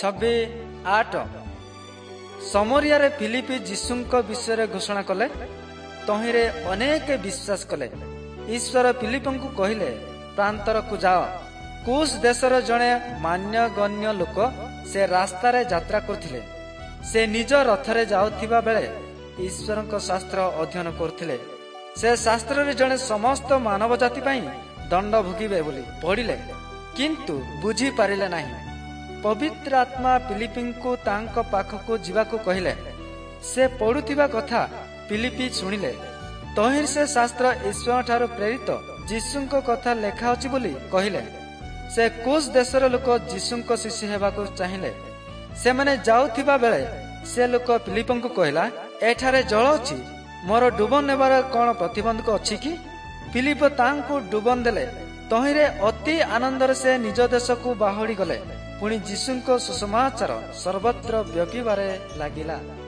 26:8 समरिया फिलिपी जीशुଙ୍କ विषय घोषणा कले तहिरे अनेक विश्वास कले। ईश्वर फिलिपଙ୍କୁ कहले प्रांतर को जाओ। कुश देशर जड़े मान्यगण्य लोक से रास्तार यात्रा करथिले। से निज रथरे जाउथिबा बेले ईश्वरଙ୍କ शास्त्र अध्ययन करथिले। से शास्त्र रे जड़े समस्त मानव जाति पई दंड भोगिबे बोली पढ़िले, किंतु बुझी पारिले नहीं। पवित्र आत्मा फिलिपीଙ୍କୁ तांको पाखको जीवाको कहले। से पढ़ुथिबा कथा फिलिपी सुनिले। तहिर से शास्त्र ईश्वर ठारो प्रेरित जीशुଙ୍କ कथा लेखा अछि बोली कहले। से कुश देशर लोक जीशुଙ୍କ शिष्य हेबाको चाहिए। से माने जाउथिबा बेले से लोक फिलिपଙ୍କୁ कहला, एठारे जल अछि, मोर डुबन नेबार कोन प्रतिबंधक अछि कि? फिलिप तांको डुबन देले। तहिरे अति आनंदर से निज देश को बाहरी गले। पुणी जीशुଙ୍କ सुसमाचार सर्वत्र व्यापीबारे लागिला।